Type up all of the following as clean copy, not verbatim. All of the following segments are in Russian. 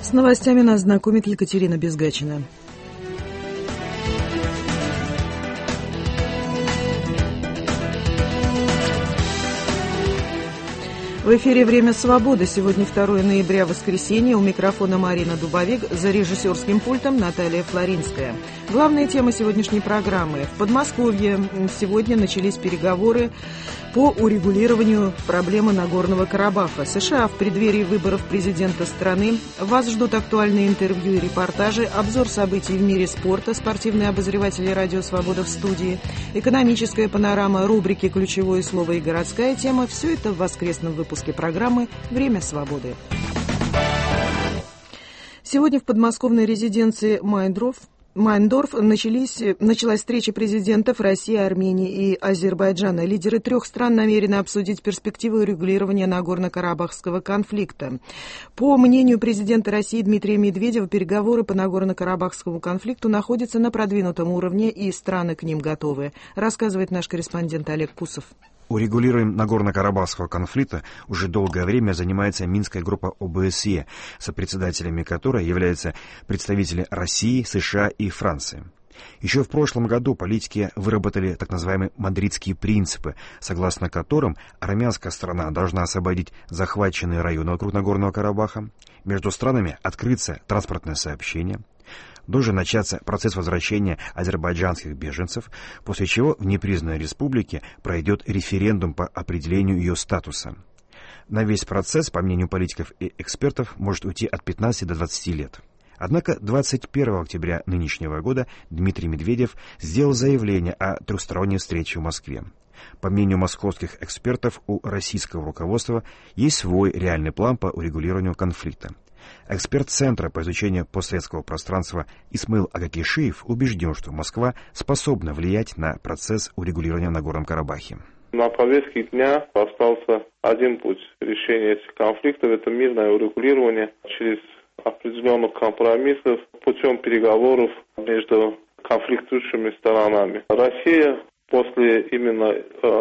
С новостями нас знакомит Екатерина Безгачина. В эфире «Время свободы». Сегодня 2 ноября, воскресенье. У микрофона Марина Дубовик, за режиссерским пультом Наталья Флоринская. Главные темы сегодняшней программы. В Подмосковье сегодня начались переговоры по урегулированию проблемы Нагорного Карабаха. США в преддверии выборов президента страны. Вас ждут актуальные интервью и репортажи, обзор событий в мире спорта, спортивные обозреватели «Радио Свобода» в студии, экономическая панорама, рубрики «Ключевое слово» и городская тема. Все это в воскресном выпуске программы «Время свободы». Сегодня в подмосковной резиденции Майндорф началась встреча президентов России, Армении и Азербайджана. Лидеры трех стран намерены обсудить перспективы урегулирования Нагорно-Карабахского конфликта. По мнению президента России Дмитрия Медведева, переговоры по Нагорно-Карабахскому конфликту находятся на продвинутом уровне, и страны к ним готовы, рассказывает наш корреспондент Олег Кусов. Урегулированием Нагорно-Карабахского конфликта уже долгое время занимается Минская группа ОБСЕ, сопредседателями которой являются представители России, США и Франции. Еще в прошлом году политики выработали так называемые мадридские принципы, согласно которым армянская сторона должна освободить захваченные районы вокруг Нагорного Карабаха, между странами открыться транспортное сообщение, должен начаться процесс возвращения азербайджанских беженцев, после чего в непризнанной республике пройдет референдум по определению ее статуса. На весь процесс, по мнению политиков и экспертов, может уйти от 15 до 20 лет. Однако 21 октября нынешнего года Дмитрий Медведев сделал заявление о трехсторонней встрече в Москве. По мнению московских экспертов, у российского руководства есть свой реальный план по урегулированию конфликта. Эксперт Центра по изучению постсоветского пространства Исмаил Агакишиев убежден, что Москва способна влиять на процесс урегулирования в Нагорном Карабахе. На повестке дня остался один путь решения этих конфликтов – это мирное урегулирование через определенных компромиссов путем переговоров между конфликтующими сторонами. Россия после именно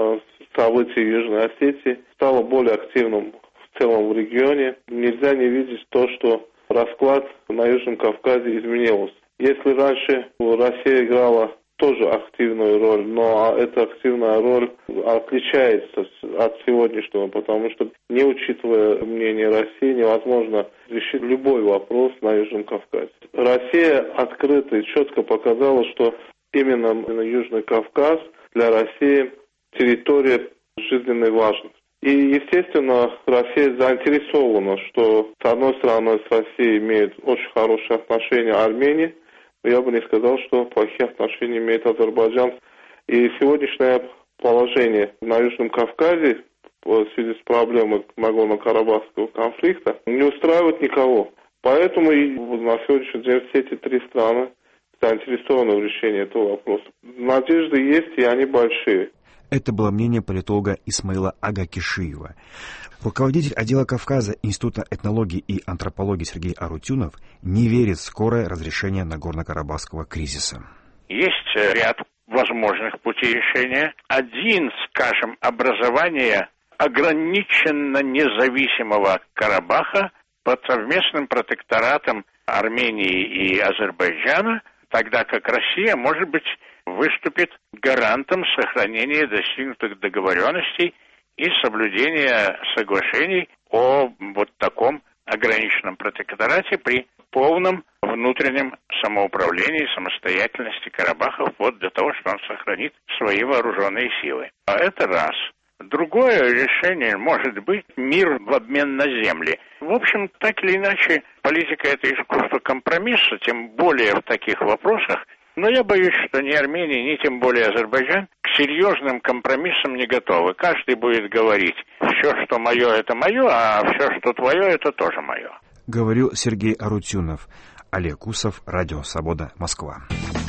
событий Южной Осетии стала более активным в целом в регионе. Нельзя не видеть то, что расклад на Южном Кавказе изменился. Если раньше Россия играла тоже активную роль, но эта активная роль отличается от сегодняшнего, потому что, не учитывая мнение России, невозможно решить любой вопрос на Южном Кавказе. Россия открыто и четко показала, что именно Южный Кавказ для России территория жизненной важности. И, естественно, Россия заинтересована, что, с одной стороны, с Россией имеет очень хорошие отношения Армения, но я бы не сказал, что плохие отношения имеет Азербайджан. И сегодняшнее положение на Южном Кавказе в связи с проблемой Нагорно-Карабахского конфликта не устраивает никого. Поэтому и на сегодняшний день все эти три страны заинтересованы в решении этого вопроса. Надежды есть, и они большие. Это было мнение политолога Исмаила Агакишиева. Руководитель отдела Кавказа Института этнологии и антропологии Сергей Арутюнов не верит в скорое разрешение Нагорно-Карабахского кризиса. Есть ряд возможных путей решения. Один, скажем, образование ограниченно независимого Карабаха под совместным протекторатом Армении и Азербайджана, тогда как Россия, может быть, выступит гарантом сохранения достигнутых договоренностей и соблюдения соглашений о вот таком ограниченном протекторате при полном внутреннем самоуправлении, самостоятельности Карабаха, вплоть до того, что он сохранит свои вооруженные силы. А это раз. Другое решение может быть мир в обмен на земли. В общем, так или иначе, политика — это искусство компромисса, тем более в таких вопросах. Но я боюсь, что ни Армения, ни тем более Азербайджан к серьезным компромиссам не готовы. Каждый будет говорить: все, что мое, это мое, а все, что твое, это тоже мое. Говорил Сергей Арутюнов. Олег Кусов, Радио Свобода, Москва.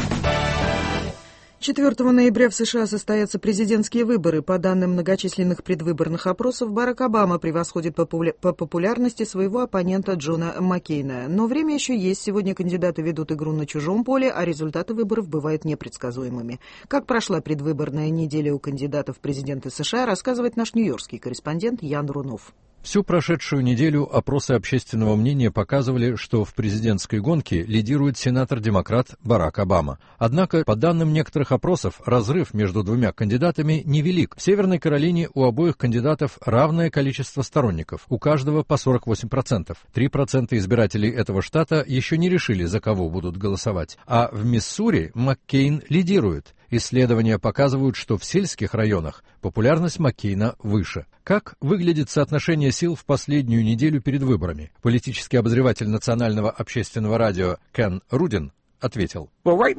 4 ноября в США состоятся президентские выборы. По данным многочисленных предвыборных опросов, Барак Обама превосходит по популярности своего оппонента Джона Маккейна. Но время еще есть. Сегодня кандидаты ведут игру на чужом поле, а результаты выборов бывают непредсказуемыми. Как прошла предвыборная неделя у кандидатов в президенты США, рассказывает наш нью-йоркский корреспондент Ян Рунов. Всю прошедшую неделю опросы общественного мнения показывали, что в президентской гонке лидирует сенатор-демократ Барак Обама. Однако, по данным некоторых опросов, разрыв между двумя кандидатами невелик. В Северной Каролине у обоих кандидатов равное количество сторонников, у каждого по 48%. 3% избирателей этого штата еще не решили, за кого будут голосовать. А в Миссури Маккейн лидирует. Исследования показывают, что в сельских районах популярность Маккейна выше. Как выглядит соотношение сил в последнюю неделю перед выборами? Политический обозреватель Национального общественного радио Кен Рудин ответил.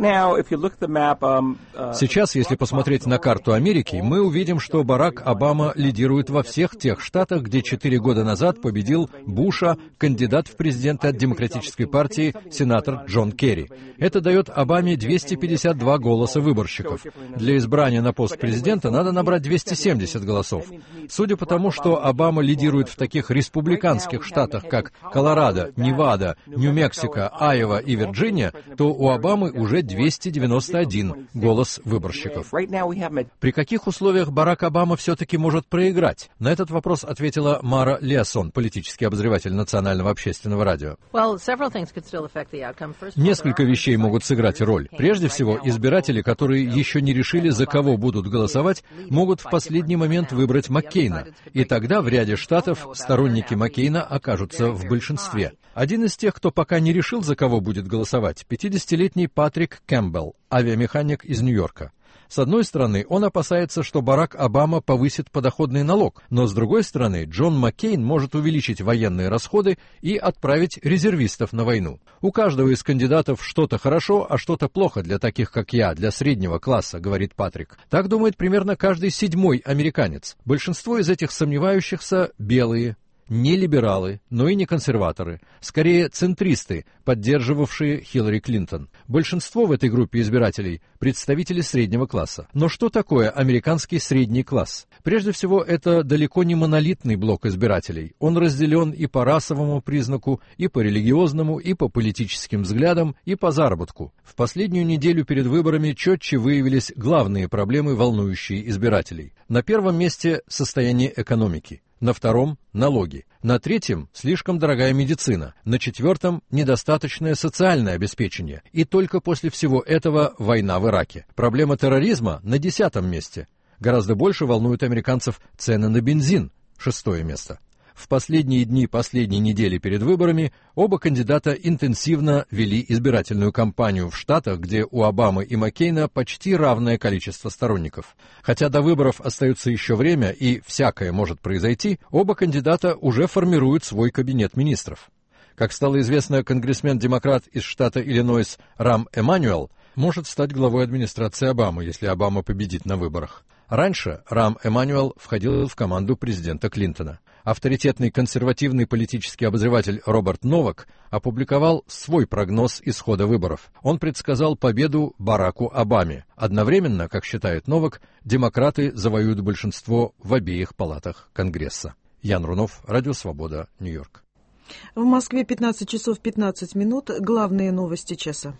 Сейчас, если посмотреть на карту Америки, мы увидим, что Барак Обама лидирует во всех тех штатах, где 4 года назад победил Буша, кандидат в президенты от Демократической партии, сенатор Джон Керри. Это дает Обаме 252 голоса выборщиков. Для избрания на пост президента надо набрать 270 голосов. Судя по тому, что Обама лидирует в таких республиканских штатах, как Колорадо, Невада, Нью-Мексико, Айова и Вирджиния, то у Обамы уже 291 голос выборщиков. При каких условиях Барак Обама все-таки может проиграть? На этот вопрос ответила Мара Лиассон, политический обозреватель Национального общественного радио. Несколько вещей могут сыграть роль. Прежде всего, избиратели, которые еще не решили, за кого будут голосовать, могут в последний момент выбрать Маккейна. И тогда в ряде штатов сторонники Маккейна окажутся в большинстве. Один из тех, кто пока не решил, за кого будет голосовать, 50-летний Патрик Кэмпбелл, авиамеханик из Нью-Йорка. С одной стороны, он опасается, что Барак Обама повысит подоходный налог, но с другой стороны, Джон Маккейн может увеличить военные расходы и отправить резервистов на войну. У каждого из кандидатов что-то хорошо, а что-то плохо для таких, как я, для среднего класса, говорит Патрик. Так думает примерно каждый 7-й американец. Большинство из этих сомневающихся белые, не либералы, но и не консерваторы, скорее центристы, поддерживавшие Хиллари Клинтон. Большинство в этой группе избирателей – представители среднего класса. Но что такое американский средний класс? Прежде всего, это далеко не монолитный блок избирателей. Он разделен и по расовому признаку, и по религиозному, и по политическим взглядам, и по заработку. В последнюю неделю перед выборами четче выявились главные проблемы, волнующие избирателей. На первом месте – состояние экономики. На втором – налоги. На третьем – слишком дорогая медицина. На четвертом – недостаточное социальное обеспечение. И только после всего этого – война в Ираке. Проблема терроризма на 10-м месте. Гораздо больше волнуют американцев цены на бензин – 6-е место. В последние дни последней недели перед выборами оба кандидата интенсивно вели избирательную кампанию в штатах, где у Обамы и Маккейна почти равное количество сторонников. Хотя до выборов остается еще время и всякое может произойти, оба кандидата уже формируют свой кабинет министров. Как стало известно, конгрессмен-демократ из штата Иллинойс Рам Эммануэл может стать главой администрации Обамы, если Обама победит на выборах. Раньше Рам Эммануэл входил в команду президента Клинтона. Авторитетный консервативный политический обозреватель Роберт Новак опубликовал свой прогноз исхода выборов. Он предсказал победу Бараку Обаме. Одновременно, как считает Новак, демократы завоюют большинство в обеих палатах Конгресса. Ян Рунов, Радио Свобода, Нью-Йорк. В Москве 15 часов 15 минут. Главные новости часа.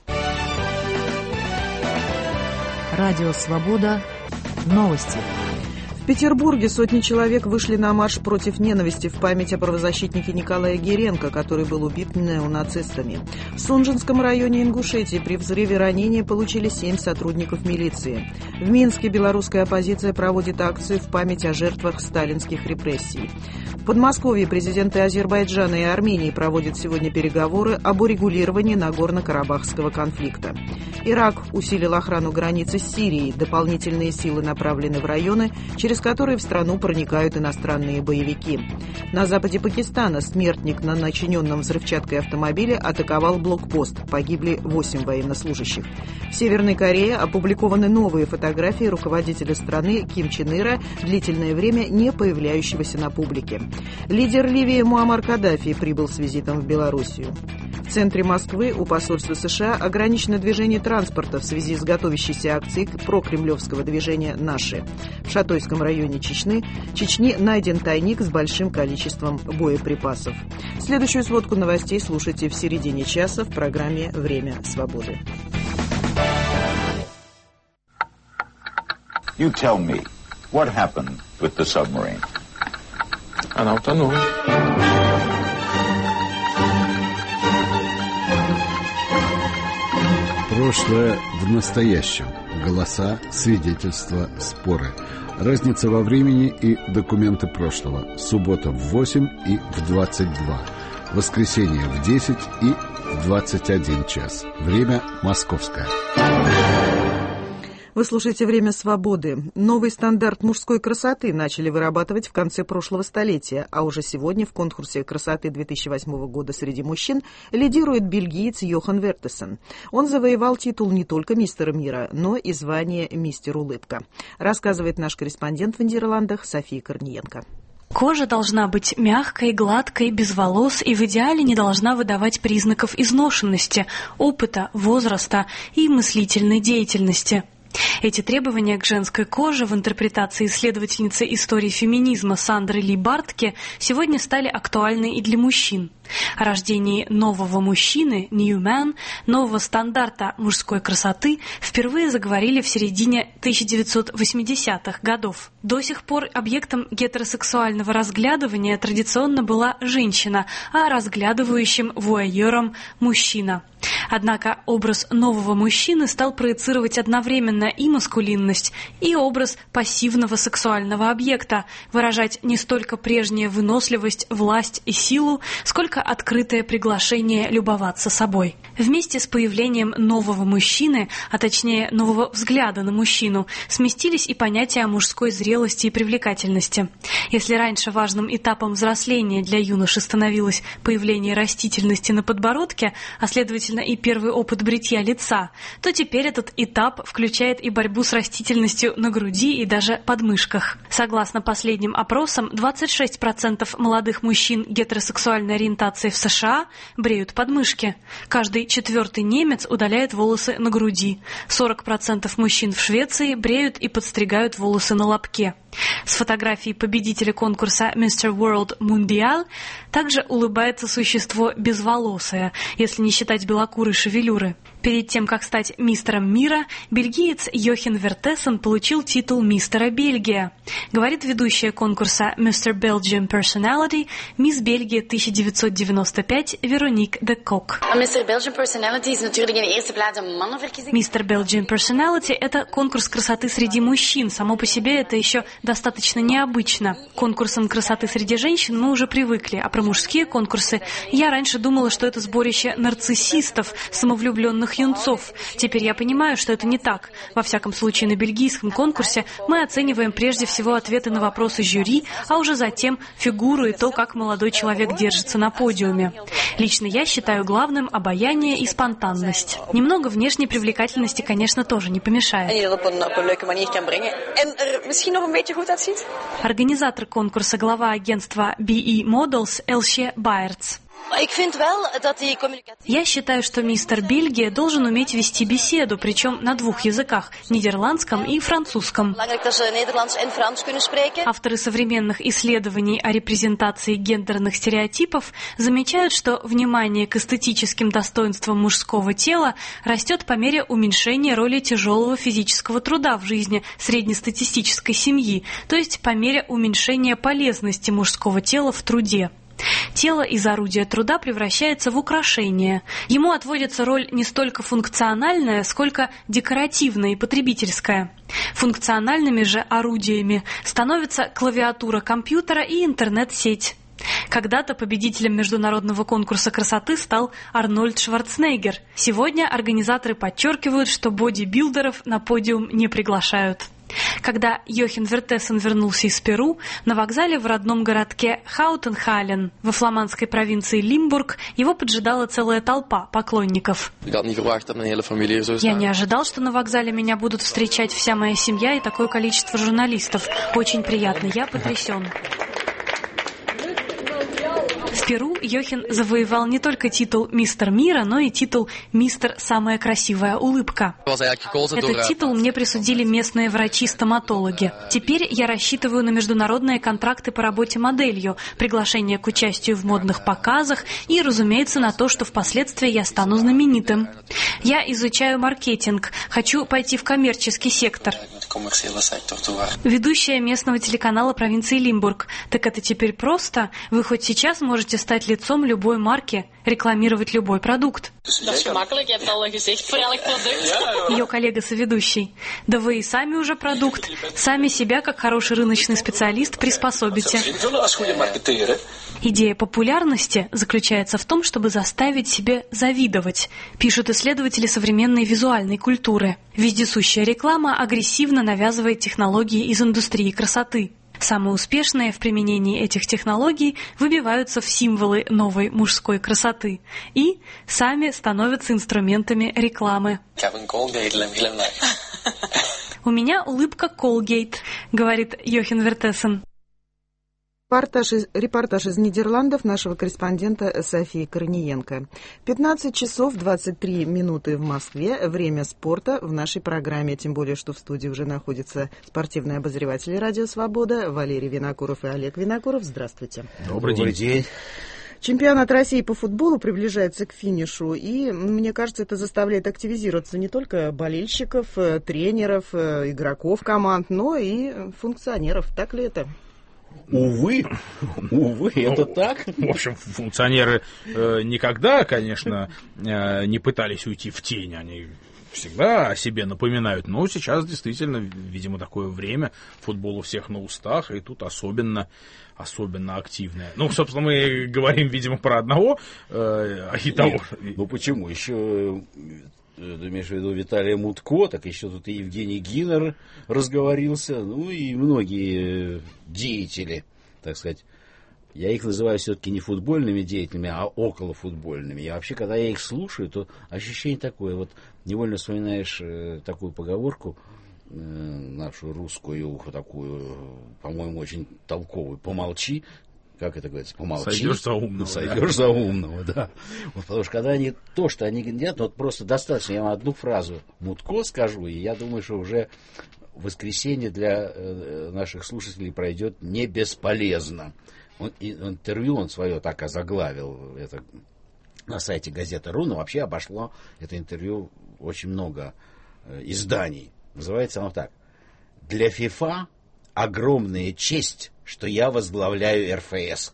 Радио Свобода. Новости. В Петербурге сотни человек вышли на марш против ненависти в память о правозащитнике Николае Геренко, который был убит неонацистами. В Сунжинском районе Ингушетии при взрыве ранения получили 7 сотрудников милиции. В Минске белорусская оппозиция проводит акцию в память о жертвах сталинских репрессий. В Подмосковье президенты Азербайджана и Армении проводят сегодня переговоры об урегулировании Нагорно-Карабахского конфликта. Ирак усилил охрану границы с Сирией. Дополнительные силы направлены в районы, через которые в страну проникают иностранные боевики. На западе Пакистана смертник на начиненном взрывчаткой автомобиле атаковал блокпост. Погибли 8 военнослужащих. В Северной Корее опубликованы новые фотографии руководителя страны Ким Чен Ира, длительное время не появляющегося на публике. Лидер Ливии Муаммар Каддафи прибыл с визитом в Белоруссию. В центре Москвы у посольства США ограничено движение транспорта в связи с готовящейся акцией прокремлевского движения «Наши». В Шатойском районе Чечни найден тайник с большим количеством боеприпасов. Следующую сводку новостей слушайте в середине часа в программе «Время свободы». You tell me, what happened with the submarine? Она утонула. Прошлое в настоящем. Голоса, свидетельства, споры. Разница во времени и документы прошлого. Суббота в 8 и в 22. Воскресенье в 10 и в 21 час. Время московское. Вы слушаете «Время свободы». Новый стандарт мужской красоты начали вырабатывать в конце прошлого столетия, а уже сегодня в конкурсе красоты 2008 года среди мужчин лидирует бельгиец Йохан Вертессен. Он завоевал титул не только мистера мира, но и звание «Мистер Улыбка». Рассказывает наш корреспондент в Нидерландах София Корниенко. Кожа должна быть мягкой, гладкой, без волос и в идеале не должна выдавать признаков изношенности, опыта, возраста и мыслительной деятельности. Эти требования к женской коже в интерпретации исследовательницы истории феминизма Сандры Ли Бартке сегодня стали актуальны и для мужчин. О рождении нового мужчины, New Man, нового стандарта мужской красоты впервые заговорили в середине 1980-х годов. До сих пор объектом гетеросексуального разглядывания традиционно была женщина, а разглядывающим вуайером – мужчина. Однако образ нового мужчины стал проецировать одновременно и маскулинность, и образ пассивного сексуального объекта, выражать не столько прежнюю выносливость, власть и силу, сколько открытое приглашение любоваться собой. Вместе с появлением нового мужчины, а точнее нового взгляда на мужчину, сместились и понятия о мужской зрелости и привлекательности. Если раньше важным этапом взросления для юноши становилось появление растительности на подбородке, а следовательно и первый опыт бритья лица, то теперь этот этап включает и борьбу с растительностью на груди и даже подмышках. Согласно последним опросам, 26% молодых мужчин гетеросексуальной ориентации в США бреют подмышки. Каждый четвертый немец удаляет волосы на груди. 40% мужчин в Швеции бреют и подстригают волосы на лобке. С фотографией победителя конкурса Mr. World Mundial также улыбается существо безволосое, если не считать белокурой шевелюры. Перед тем, как стать мистером мира, бельгиец Йохан Вертессен получил титул мистера Бельгия. Говорит ведущая конкурса Mr. Belgian Personality, мисс Бельгия 1995 Вероник де Кок. Mr. Belgian Personality is natuurlijk in de eerste plaats een mannenverkiezing. Mr. Belgian Personality – это конкурс красоты среди мужчин. Само по себе это еще достаточно необычно. К конкурсам красоты среди женщин мы уже привыкли, а про мужские конкурсы я раньше думала, что это сборище нарциссистов, самовлюбленных юнцов. Теперь я понимаю, что это не так. Во всяком случае, на бельгийском конкурсе мы оцениваем прежде всего ответы на вопросы жюри, а уже затем фигуру и то, как молодой человек держится на подиуме. Лично я считаю главным обаяние и спонтанность. Немного внешней привлекательности, конечно, тоже не помешает. Организатор конкурса, глава агентства BE Models Elsje Baerts. Я считаю, что мистер Бельгия должен уметь вести беседу, причем на двух языках – нидерландском и французском. Авторы современных исследований о репрезентации гендерных стереотипов замечают, что внимание к эстетическим достоинствам мужского тела растет по мере уменьшения роли тяжелого физического труда в жизни среднестатистической семьи, то есть по мере уменьшения полезности мужского тела в труде. Тело из орудия труда превращается в украшение. Ему отводится роль не столько функциональная, сколько декоративная и потребительская. Функциональными же орудиями становятся клавиатура компьютера и интернет-сеть. Когда-то победителем международного конкурса красоты стал Арнольд Шварценеггер. Сегодня организаторы подчеркивают, что бодибилдеров на подиум не приглашают. Когда Йохан Вертессен вернулся из Перу, на вокзале в родном городке Хаутенхален во фламандской провинции Лимбург его поджидала целая толпа поклонников. Я не ожидал, что на вокзале меня будут встречать вся моя семья и такое количество журналистов. Очень приятно, я потрясен. В Перу Йохан завоевал не только титул «Мистер мира», но и титул «Мистер Самая красивая улыбка». Этот титул мне присудили местные врачи-стоматологи. Теперь я рассчитываю на международные контракты по работе моделью, приглашение к участию в модных показах и, разумеется, на то, что впоследствии я стану знаменитым. Я изучаю маркетинг, хочу пойти в коммерческий сектор. Ведущая местного телеканала провинции Лимбург. Так это теперь просто? Вы хоть сейчас можете стать лицом любой марки, рекламировать любой продукт. Ее коллега-соведущий. Да вы и сами уже продукт. Сами себя, как хороший рыночный специалист, приспособите. Идея популярности заключается в том, чтобы заставить себя завидовать, пишут исследователи современной визуальной культуры. Вездесущая реклама агрессивно навязывает технологии из индустрии красоты. Самые успешные в применении этих технологий выбиваются в символы новой мужской красоты и сами становятся инструментами рекламы. «У меня улыбка Колгейт», говорит Йохен Вертессен. Репортаж из Нидерландов нашего корреспондента Софии Корниенко. 15 часов 23 минуты в Москве. Время спорта в нашей программе. Тем более, что в студии уже находятся спортивные обозреватели «Радио Свобода» Валерий Винокуров и Олег Винокуров. Здравствуйте. Добрый день. Чемпионат России по футболу приближается к финишу, и, мне кажется, это заставляет активизироваться не только болельщиков, тренеров, игроков команд, но и функционеров. Так ли это? Увы, это так. В общем, функционеры никогда, конечно, не пытались уйти в тень, они всегда о себе напоминают, но сейчас действительно, видимо, такое время, футбол у всех на устах, и тут особенно активное. Ну, собственно, мы говорим, видимо, про одного и того. Ну, почему? Еще... Ты имеешь в виду Виталия Мутко, так еще тут и Евгений Гинер разговорился, ну и многие деятели, так сказать. Я их называю все-таки не футбольными деятелями, а околофутбольными. И вообще, когда я их слушаю, то ощущение такое, вот невольно вспоминаешь такую поговорку, нашу русскую, такую, по-моему, очень толковую: помолчи. Как это говорится? Помолчи. Сойдешь за умного. Сойдешь за умного, да. Вот, потому что когда они то, что они говорят, вот просто достаточно, я вам одну фразу Мутко скажу, и я думаю, что уже воскресенье для наших слушателей пройдет не бесполезно. Интервью он свое так озаглавил, это на сайте газеты.ру, но вообще обошло это интервью очень много изданий. Называется оно так: «Для ФИФА огромная честь, что я возглавляю РФС».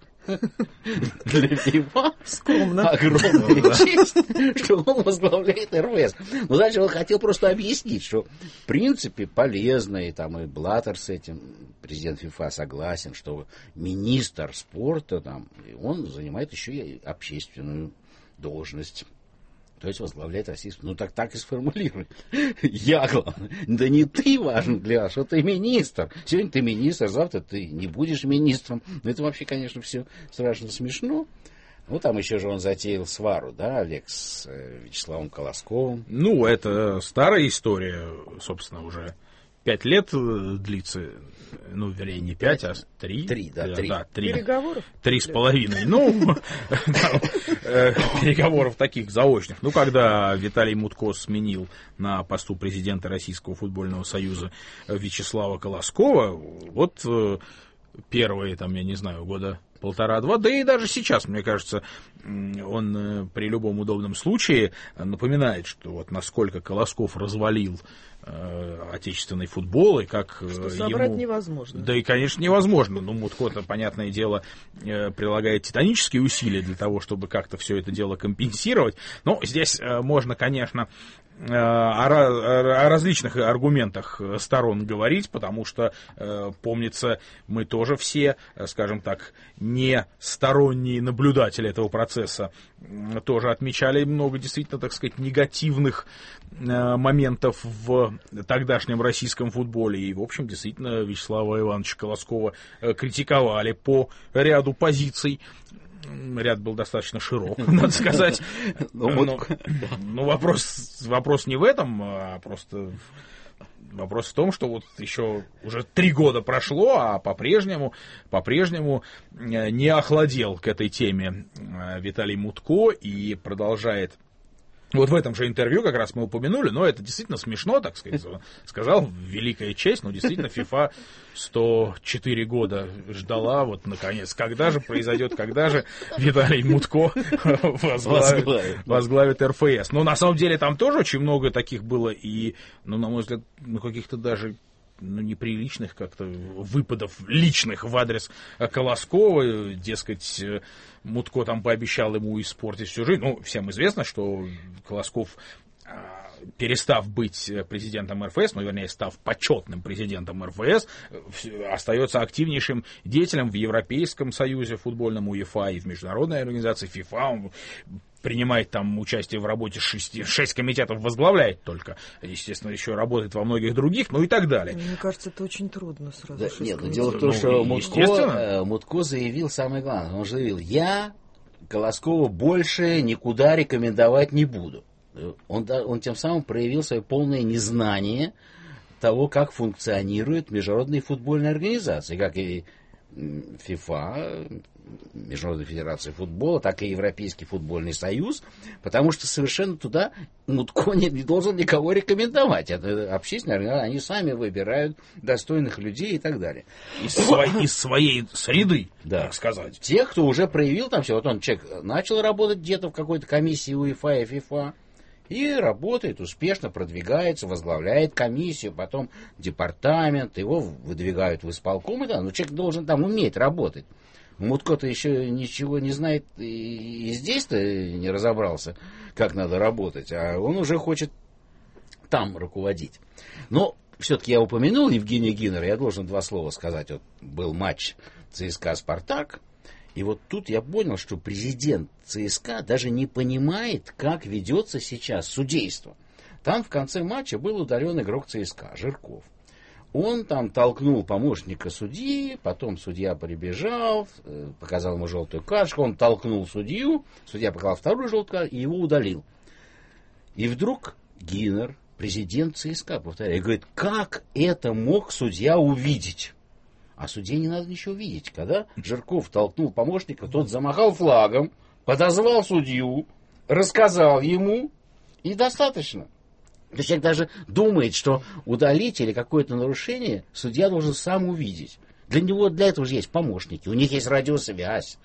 Для ФИФА огромная честь, что он возглавляет РФС. Но дальше он хотел просто объяснить, что в принципе полезно, и там и Блаттер с этим, президент ФИФА, согласен, что министр спорта, там, он занимает еще и общественную должность. То есть возглавляет российскую. Ну так и сформулируй. Я главное. Да не ты важен для нас, что ты министр. Сегодня ты министр, завтра ты не будешь министром. Но это вообще, конечно, все страшно смешно. Ну, там еще же он затеял свару, да, Олег, с Вячеславом Колосковым. Ну, это старая история, собственно, уже 5 лет длится. Ну, вернее, не 5, а 3. 3, да, 3. Да, 3. Переговоров? 3,5. Ну, переговоров таких заочных. Ну, когда Виталий Мутко сменил на посту президента Российского футбольного союза Вячеслава Колоскова, вот первые, там, я не знаю, года 1,5-2, да и даже сейчас, мне кажется, он при любом удобном случае напоминает, что вот насколько Колосков развалил отечественный футбол, и как что собрать невозможно. Да и, конечно, невозможно. Ну, Мутко-то, понятное дело, прилагает титанические усилия для того, чтобы как-то все это дело компенсировать. Но здесь можно, конечно, о различных аргументах сторон говорить, потому что, помнится, мы тоже все, скажем так, не сторонние наблюдатели этого процесса, тоже отмечали много действительно, так сказать, негативных моментов в тогдашнем российском футболе. И, в общем, действительно, Вячеслава Ивановича Колоскова критиковали по ряду позиций. Ряд был достаточно широк, надо сказать. Но вопрос не в этом, а просто вопрос в том, что вот еще уже 3 года прошло, а по-прежнему не охладел к этой теме Виталий Мутко и продолжает. Вот в этом же интервью как раз мы упомянули, но это действительно смешно, так сказать, сказал, великая честь, но действительно ФИФА 104 года ждала, вот наконец, когда же произойдет, когда же Виталий Мутко возглавит РФС. Но на самом деле там тоже очень много таких было и, ну, на мой взгляд, каких-то даже неприличных как-то выпадов личных в адрес Колоскова. Дескать, Мутко там пообещал ему испортить всю жизнь. Ну, всем известно, что Колосков, перестав быть президентом РФС, ну, вернее, став почетным президентом РФС, остается активнейшим деятелем в Европейском союзе футбольном УЕФА и в международной организации ФИФА. Он принимает там участие в работе 6 комитетов, возглавляет только. Естественно, еще работает во многих других, ну и так далее. Мне кажется, это очень трудно сразу. Да, нет, дело в том, что Мутко заявил самое главное. Он заявил: я Колоскова больше никуда рекомендовать не буду. Он тем самым проявил свое полное незнание того, как функционируют международные футбольные организации, как и ФИФА, Международная федерация футбола, так и Европейский футбольный союз, потому что совершенно туда Мутко не должен никого рекомендовать. Это общественные организации, они сами выбирают достойных людей и так далее. Из своей среды, да, так сказать. Тех, кто уже проявил там все. Вот он, человек, начал работать где-то в какой-то комиссии УЕФА и ФИФА, и работает, успешно продвигается, возглавляет комиссию, потом департамент, его выдвигают в исполком, и да, но человек должен там уметь работать. Мутко-то еще ничего не знает и здесь-то не разобрался, как надо работать, а он уже хочет там руководить. Но все-таки я упомянул Евгения Гиннера, я должен два слова сказать. Вот был матч ЦСКА-Спартак, и вот тут я понял, что президент ЦСКА даже не понимает, как ведется сейчас судейство. Там в конце матча был удален игрок ЦСКА, Жирков. Он там толкнул помощника судьи, потом судья прибежал, показал ему желтую карточку, он толкнул судью, судья показал вторую желтую карточку и его удалил. И вдруг Гиннер, президент ЦСКА, повторяет, говорит, как это мог судья увидеть? А судье не надо ничего видеть. Когда Жирков толкнул помощника, тот замахал флагом, подозвал судью, рассказал ему, и достаточно. То есть человек даже думает, что удалить или какое-то нарушение судья должен сам увидеть. Для этого же есть помощники, у них есть радиосвязь.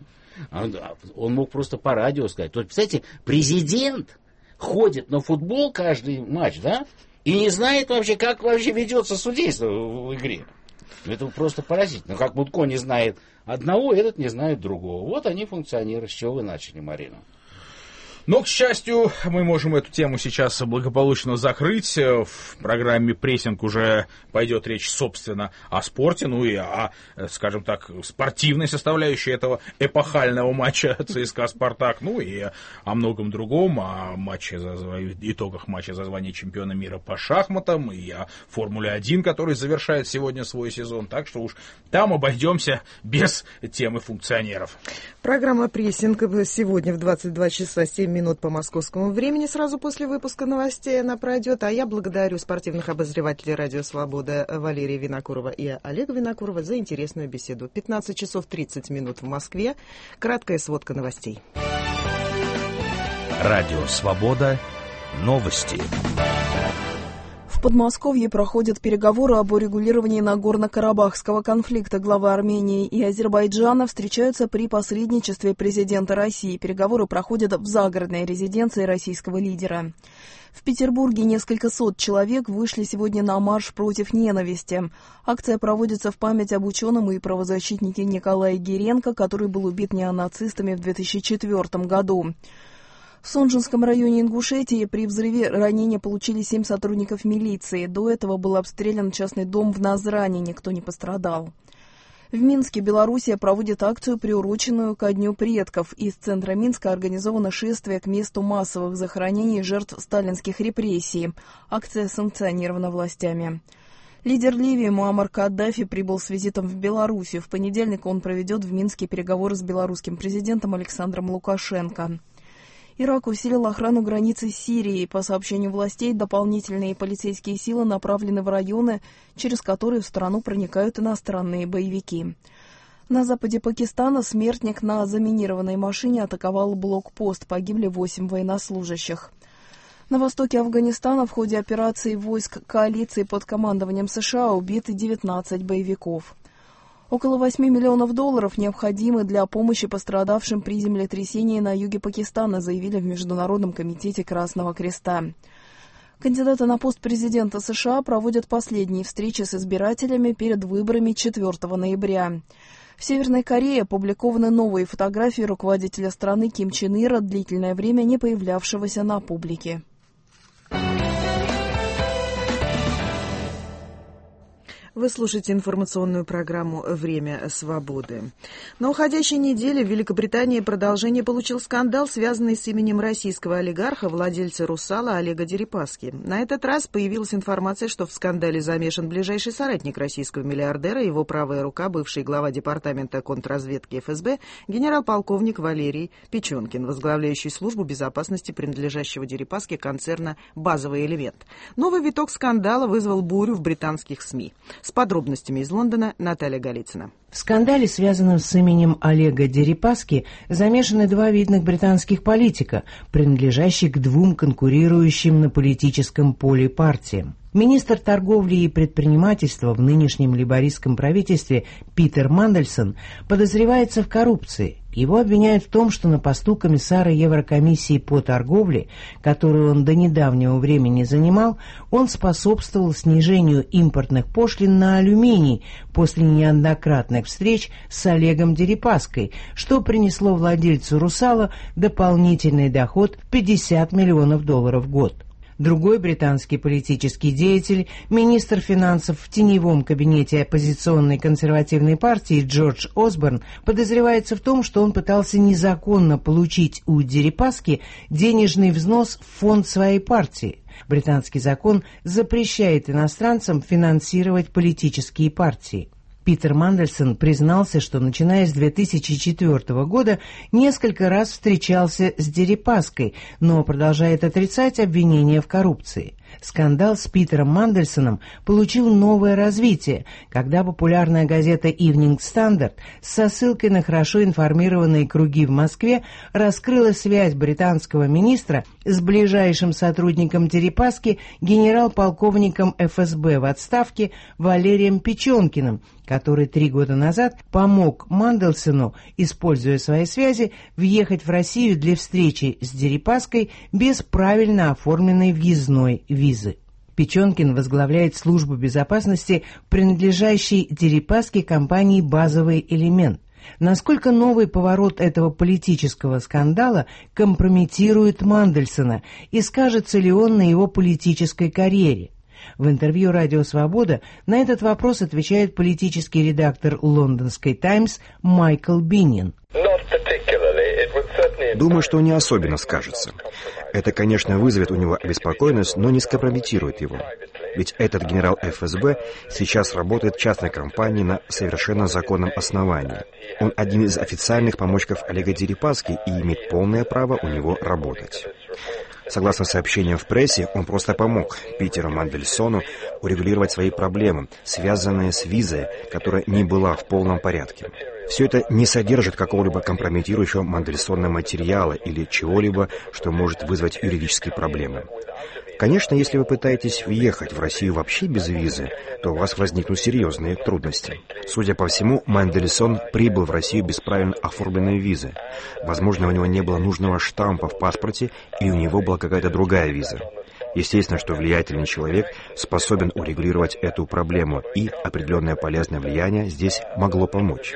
Он мог просто по радио сказать. То есть, представляете, президент ходит на футбол каждый матч, да, и не знает вообще, как вообще ведется судейство в игре. Это просто поразительно. Как Мутко не знает одного, этот не знает другого. Вот они функционеры. С чего вы начали, Марина? Но, к счастью, мы можем эту тему сейчас благополучно закрыть. В программе «Прессинг» уже пойдет речь, собственно, о спорте, ну и о, скажем так, спортивной составляющей этого эпохального матча ЦСКА-Спартак, ну и о многом другом, о итогах матча за звание чемпиона мира по шахматам и о Формуле-1, который завершает сегодня свой сезон. Так что уж там обойдемся без темы функционеров. Программа «Прессинг» сегодня в 22 часа 7 минут по московскому времени. Сразу после выпуска новостей она пройдет. А я благодарю спортивных обозревателей «Радио Свобода» Валерия Винокурова и Олега Винокурова за интересную беседу. 15 часов 30 минут в Москве. Краткая сводка новостей. Радио Свобода. Новости. В Подмосковье проходят переговоры об урегулировании Нагорно-Карабахского конфликта. Главы Армении и Азербайджана встречаются при посредничестве президента России. Переговоры проходят в загородной резиденции российского лидера. В Петербурге несколько сот человек вышли сегодня на марш против ненависти. Акция проводится в память об ученом и правозащитнике Николае Гиренко, который был убит неонацистами в 2004 году. В Сонжинском районе Ингушетии при взрыве ранения получили 7 сотрудников милиции. До этого был обстрелян частный дом в Назране, никто не пострадал. В Минске Белоруссия проводит акцию, приуроченную ко Дню предков. Из центра Минска организовано шествие к месту массовых захоронений жертв сталинских репрессий. Акция санкционирована властями. Лидер Ливии Муаммар Каддафи прибыл с визитом в Белоруссию. В понедельник он проведет в Минске переговоры с белорусским президентом Александром Лукашенко. Ирак усилил охрану границы с Сирией. По сообщению властей, дополнительные полицейские силы направлены в районы, через которые в страну проникают иностранные боевики. На западе Пакистана смертник на заминированной машине атаковал блокпост. Погибли 8 военнослужащих. На востоке Афганистана в ходе операции войск коалиции под командованием США убиты 19 боевиков. Около $8 миллионов необходимы для помощи пострадавшим при землетрясении на юге Пакистана, заявили в Международном комитете Красного Креста. Кандидаты на пост президента США проводят последние встречи с избирателями перед выборами 4 ноября. В Северной Корее опубликованы новые фотографии руководителя страны Ким Чен Ира, длительное время не появлявшегося на публике. Вы слушаете информационную программу «Время свободы». На уходящей неделе в Великобритании продолжение получил скандал, связанный с именем российского олигарха, владельца «Русала» Олега Дерипаски. На этот раз появилась информация, что в скандале замешан ближайший соратник российского миллиардера, его правая рука, бывший глава департамента контрразведки ФСБ, генерал-полковник Валерий Печенкин, возглавляющий службу безопасности принадлежащего Дерипаске концерна «Базовый элемент». Новый виток скандала вызвал бурю в британских СМИ. С подробностями из Лондона Наталья Голицына. В скандале, связанном с именем Олега Дерипаски, замешаны два видных британских политика, принадлежащих к двум конкурирующим на политическом поле партиям. Министр торговли и предпринимательства в нынешнем лейбористском правительстве Питер Мандельсон подозревается в коррупции. Его обвиняют в том, что на посту комиссара Еврокомиссии по торговле, которую он до недавнего времени занимал, он способствовал снижению импортных пошлин на алюминий после неоднократных встреч с Олегом Дерипаской, что принесло владельцу «Русала» дополнительный доход в $50 миллионов в год. Другой британский политический деятель, министр финансов в теневом кабинете оппозиционной консервативной партии Джордж Осборн, подозревается в том, что он пытался незаконно получить у Дерипаски денежный взнос в фонд своей партии. Британский закон запрещает иностранцам финансировать политические партии. Питер Мандельсон признался, что, начиная с 2004 года, несколько раз встречался с Дерипаской, но продолжает отрицать обвинения в коррупции. Скандал с Питером Мандельсоном получил новое развитие, когда популярная газета Evening Standard со ссылкой на хорошо информированные круги в Москве раскрыла связь британского министра с ближайшим сотрудником Дерипаски, генерал-полковником ФСБ в отставке Валерием Печенкиным, который 3 года назад помог Мандельсону, используя свои связи, въехать в Россию для встречи с Дерипаской без правильно оформленной въездной визы. Печенкин возглавляет службу безопасности, принадлежащей Дерипаске компании «Базовый элемент». Насколько новый поворот этого политического скандала компрометирует Мандельсона и скажется ли он на его политической карьере? В интервью «Радио Свобода» на этот вопрос отвечает политический редактор лондонской «Таймс» Майкл Биннин. Думаю, что не особенно скажется. Это, конечно, вызовет у него обеспокоенность, но не скомпрометирует его. Ведь этот генерал ФСБ сейчас работает в частной компании на совершенно законном основании. Он один из официальных помощников Олега Дерипаски и имеет полное право у него работать. Согласно сообщениям в прессе, он просто помог Питеру Мандельсону урегулировать свои проблемы, связанные с визой, которая не была в полном порядке. Все это не содержит какого-либо компрометирующего Мандельсона материала или чего-либо, что может вызвать юридические проблемы. Конечно, если вы пытаетесь въехать в Россию вообще без визы, то у вас возникнут серьезные трудности. Судя по всему, Мандельсон прибыл в Россию без правильно оформленной визы. Возможно, у него не было нужного штампа в паспорте, и у него была какая-то другая виза. Естественно, что влиятельный человек способен урегулировать эту проблему, и определенное полезное влияние здесь могло помочь.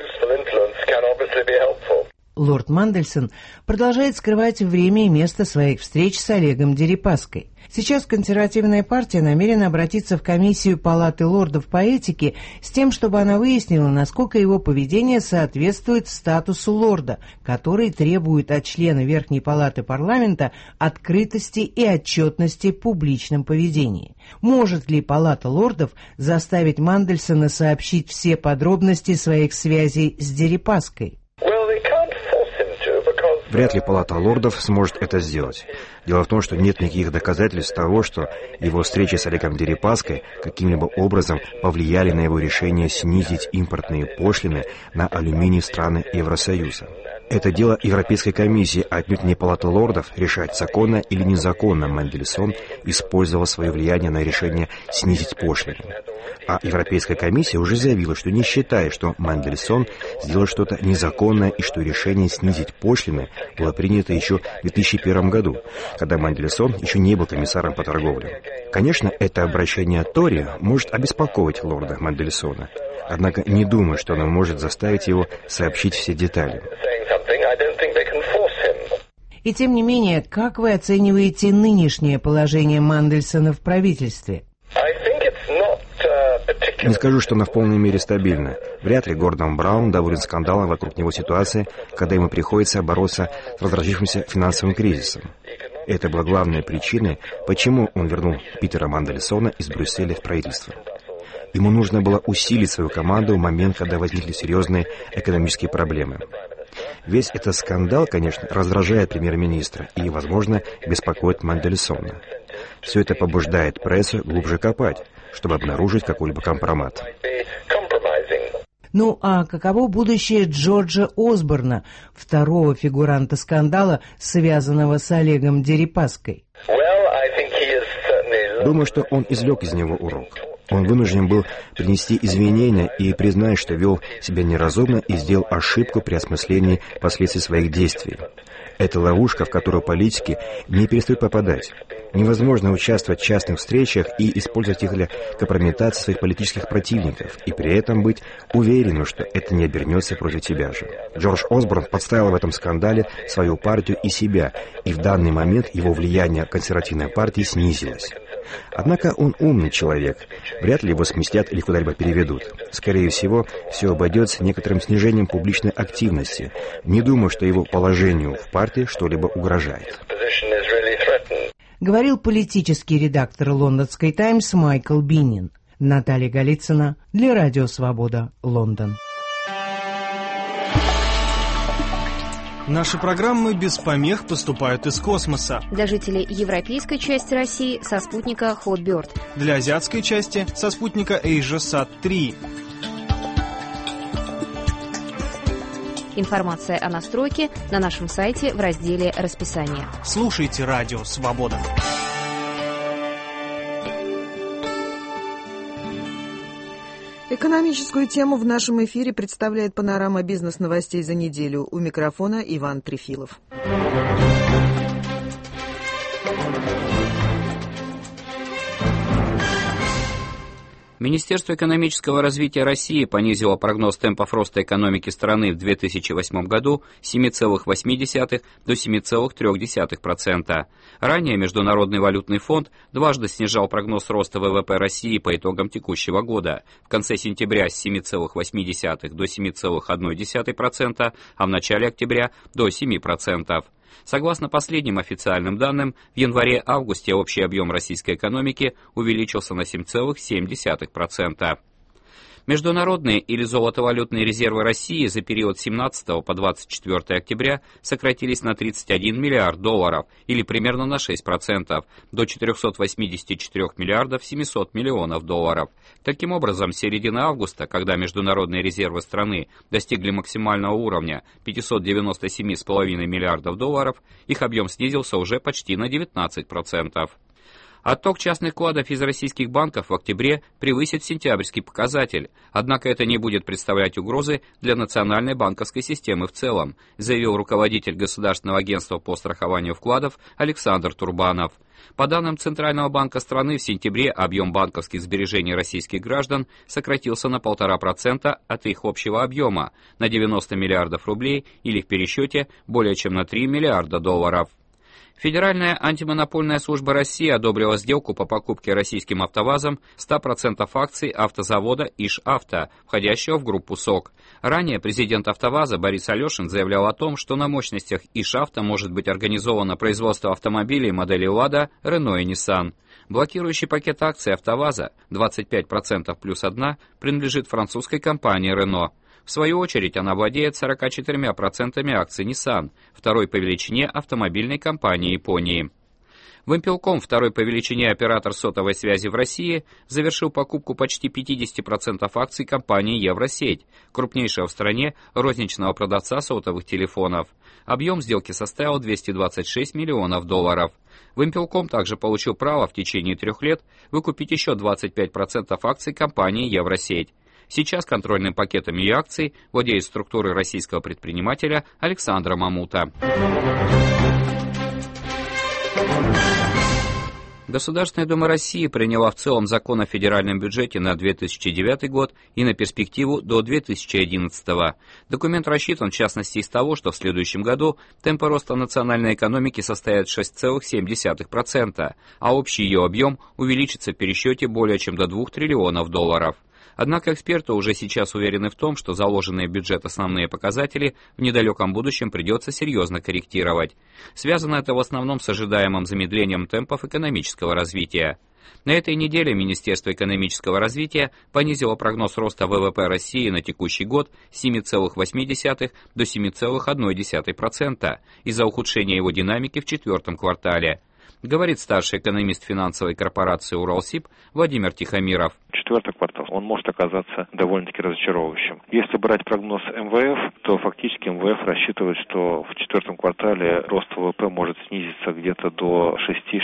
Лорд Мандельсон продолжает скрывать время и место своих встреч с Олегом Дерипаской. Сейчас консервативная партия намерена обратиться в комиссию Палаты лордов по этике с тем, чтобы она выяснила, насколько его поведение соответствует статусу лорда, который требует от члена Верхней Палаты парламента открытости и отчетности в публичном поведении. Может ли Палата лордов заставить Мандельсона сообщить все подробности своих связей с Дерипаской? Вряд ли Палата лордов сможет это сделать. Дело в том, что нет никаких доказательств того, что его встречи с Олегом Дерипаской каким-либо образом повлияли на его решение снизить импортные пошлины на алюминий в страны Евросоюза. Это дело Европейской комиссии, а отнюдь не Палаты лордов решать, законно или незаконно Мендельсон использовал свое влияние на решение снизить пошлины. А Европейская комиссия уже заявила, что не считает, что Мендельсон сделал что-то незаконное и что решение снизить пошлины было принято еще в 2001 году, когда Мендельсон еще не был комиссаром по торговле. Конечно, это обращение Тори может обеспокоить лорда Мендельсона. Однако не думаю, что оно может заставить его сообщить все детали. И тем не менее, как вы оцениваете нынешнее положение Мендельсона в правительстве? Не скажу, что она в полной мере стабильна. Вряд ли Гордон Браун доволен скандалом вокруг него ситуации, когда ему приходится бороться с разразившимся финансовым кризисом. Это была главной причиной, почему он вернул Питера Мендельсона из Брюсселя в правительство. Ему нужно было усилить свою команду в момент, когда возникли серьезные экономические проблемы. Весь этот скандал, конечно, раздражает премьер-министра и, возможно, беспокоит Мендельсона. Все это побуждает прессу глубже копать, чтобы обнаружить какой-либо компромат. Ну а каково будущее Джорджа Осборна, второго фигуранта скандала, связанного с Олегом Дерипаской? Думаю, что он извлек из него урок. Он вынужден был принести извинения и признать, что вел себя неразумно и сделал ошибку при осмыслении последствий своих действий. Это ловушка, в которую политики не перестают попадать. Невозможно участвовать в частных встречах и использовать их для компрометации своих политических противников, и при этом быть уверенным, что это не обернется против тебя же. Джордж Осборн подставил в этом скандале свою партию и себя, и в данный момент его влияние консервативной партии снизилось. Однако он умный человек. Вряд ли его сместят или куда-либо переведут. Скорее всего, все обойдется некоторым снижением публичной активности. Не думаю, что его положению в партии что-либо угрожает. Говорил политический редактор лондонской «Таймс» Майкл Биннин. Наталья Голицына для Радио Свобода, Лондон. Наши программы без помех поступают из космоса. Для жителей европейской части России со спутника Hotbird. Для азиатской части со спутника AsiaSat-3. Информация о настройке на нашем сайте в разделе «Расписание». Слушайте Радио Свобода. Экономическую тему в нашем эфире представляет панорама бизнес-новостей за неделю. У микрофона Иван Трефилов. Министерство экономического развития России понизило прогноз темпов роста экономики страны в 2008 году с 7,8 до 7,3%. Ранее Международный валютный фонд дважды снижал прогноз роста ВВП России по итогам текущего года. В конце сентября с 7,8 до 7,1%, а в начале октября до 7%. Согласно последним официальным данным, в январе-августе общий объем российской экономики увеличился на 7,7%. Международные или золотовалютные резервы России за период с 17 по 24 октября сократились на 31 миллиард долларов, или примерно на 6%, до 484 миллиардов 700 миллионов долларов. Таким образом, с середины августа, когда международные резервы страны достигли максимального уровня 597,5 миллиардов долларов, их объем снизился уже почти на 19%. Отток частных вкладов из российских банков в октябре превысит сентябрьский показатель, однако это не будет представлять угрозы для национальной банковской системы в целом, заявил руководитель Государственного агентства по страхованию вкладов Александр Турбанов. По данным Центрального банка страны, в сентябре объем банковских сбережений российских граждан сократился на 1,5% от их общего объема, на 90 миллиардов рублей или в пересчете более чем на 3 миллиарда долларов. Федеральная антимонопольная служба России одобрила сделку по покупке российским АвтоВАЗом 100% акций автозавода «Иш-Авто», входящего в группу СОК. Ранее президент АвтоВАЗа Борис Алешин заявлял о том, что на мощностях «Иш-Авто» может быть организовано производство автомобилей моделей «Лада», «Рено» и «Ниссан». Блокирующий пакет акций АвтоВАЗа 25% плюс 1 принадлежит французской компании «Рено». В свою очередь она владеет 44% акций Nissan, второй по величине автомобильной компании Японии. Вимпелком, второй по величине оператор сотовой связи в России, завершил покупку почти 50% акций компании «Евросеть», крупнейшего в стране розничного продавца сотовых телефонов. Объем сделки составил $226 миллионов. Вимпелком также получил право в течение 3 лет выкупить еще 25% акций компании «Евросеть». Сейчас контрольным пакетом ее акций владеет структуры российского предпринимателя Александра Мамута. Государственная Дума России приняла в целом закон о федеральном бюджете на 2009 год и на перспективу до 2011. Документ рассчитан в частности из того, что в следующем году темпы роста национальной экономики составят 6,7%, а общий ее объем увеличится в пересчете более чем до $2 триллионов. Однако эксперты уже сейчас уверены в том, что заложенные в бюджет основные показатели в недалеком будущем придется серьезно корректировать. Связано это в основном с ожидаемым замедлением темпов экономического развития. На этой неделе Министерство экономического развития понизило прогноз роста ВВП России на текущий год с 7,8 до 7,1% из-за ухудшения его динамики в 4 квартале. Говорит старший экономист финансовой корпорации «Уралсиб» Владимир Тихомиров. 4 квартал, он может оказаться довольно-таки разочаровывающим. Если брать прогноз МВФ, то фактически МВФ рассчитывает, что в 4 квартале рост ВВП может снизиться где-то до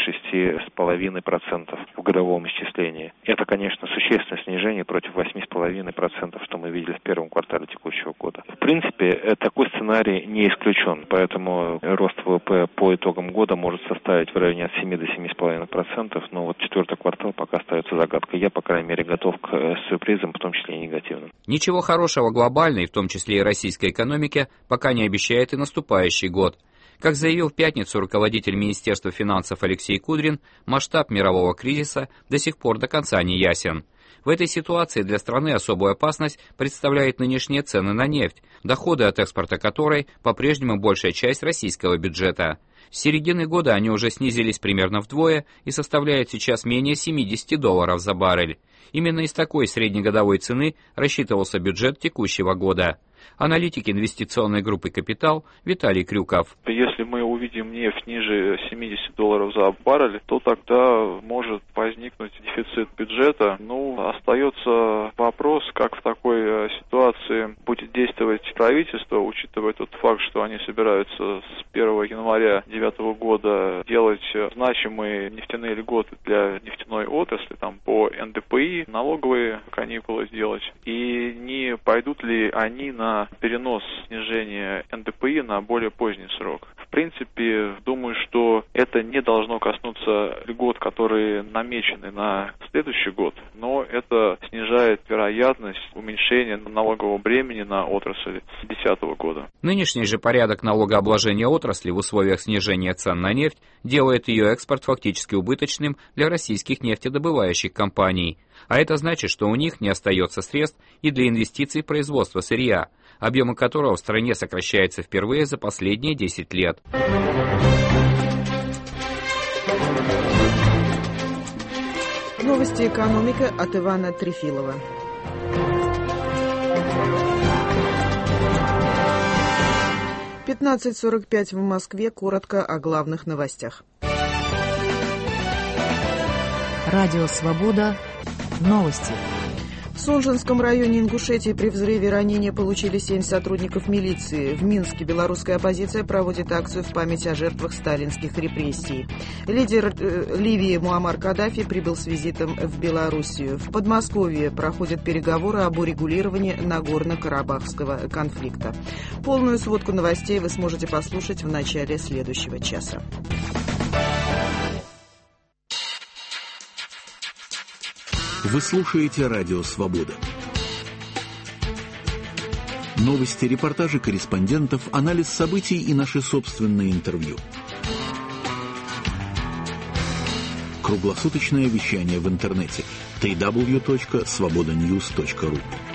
6-6,5% в годовом исчислении. Это, конечно, существенное снижение против 8,5%, что мы видели в 1 квартале текущего года. В принципе, такой сценарий не исключен, поэтому рост ВВП по итогам года может составить в районе от 7 до 7,5%, но вот 4 квартал пока остается загадкой. Я, по крайней мере, готов к сюрпризам, в том числе и негативным. Ничего хорошего глобальной, в том числе и российской экономике, пока не обещает и наступающий год. Как заявил в пятницу руководитель Министерства финансов Алексей Кудрин, масштаб мирового кризиса до сих пор до конца не ясен. В этой ситуации для страны особую опасность представляют нынешние цены на нефть, доходы от экспорта которой по-прежнему большая часть российского бюджета. С середины года они уже снизились примерно вдвое и составляют сейчас менее $70 за баррель. Именно из такой среднегодовой цены рассчитывался бюджет текущего года. Аналитик инвестиционной группы «Капитал» Виталий Крюков. Если мы увидим нефть ниже $70 за баррель, то тогда может возникнуть дефицит бюджета. Остается вопрос, как в такой ситуации будет действовать правительство, учитывая тот факт, что они собираются с 1 января 2009 года делать значимые нефтяные льготы для нефтяной отрасли, по НДПИ, налоговые каникулы сделать. И не пойдут ли они на перенос снижения НДПИ на более поздний срок. В принципе, думаю, что это не должно коснуться льгот, которые намечены на следующий год, но это снижает вероятность уменьшения налогового бремени на отрасль с 2010 года. Нынешний же порядок налогообложения отрасли в условиях снижения цен на нефть делает ее экспорт фактически убыточным для российских нефтедобывающих компаний. А это значит, что у них не остается средств и для инвестиций в производство сырья, объемы которого в стране сокращаются впервые за последние 10 лет. Новости экономика от Ивана Трефилова. — 15:45 в Москве. Коротко о главных новостях. Радио «Свобода». Новости. В Сунжинском районе Ингушетии при взрыве ранения получили 7 сотрудников милиции. В Минске белорусская оппозиция проводит акцию в память о жертвах сталинских репрессий. Лидер Ливии Муаммар Каддафи прибыл с визитом в Белоруссию. В Подмосковье проходят переговоры об урегулировании Нагорно-Карабахского конфликта. Полную сводку новостей вы сможете послушать в начале следующего часа. Вы слушаете Радио «Свобода». Новости, репортажи корреспондентов, анализ событий и наши собственные интервью. Круглосуточное вещание в интернете www.svobodanews.ru.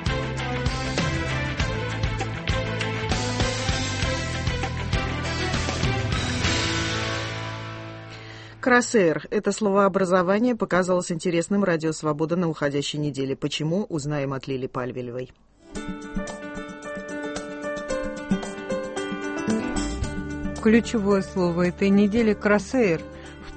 Кроссейр. Это словообразование показалось интересным Радио «Свобода» на уходящей неделе. Почему? Узнаем от Лили Пальвелевой. Ключевое слово этой недели — кроссейр. В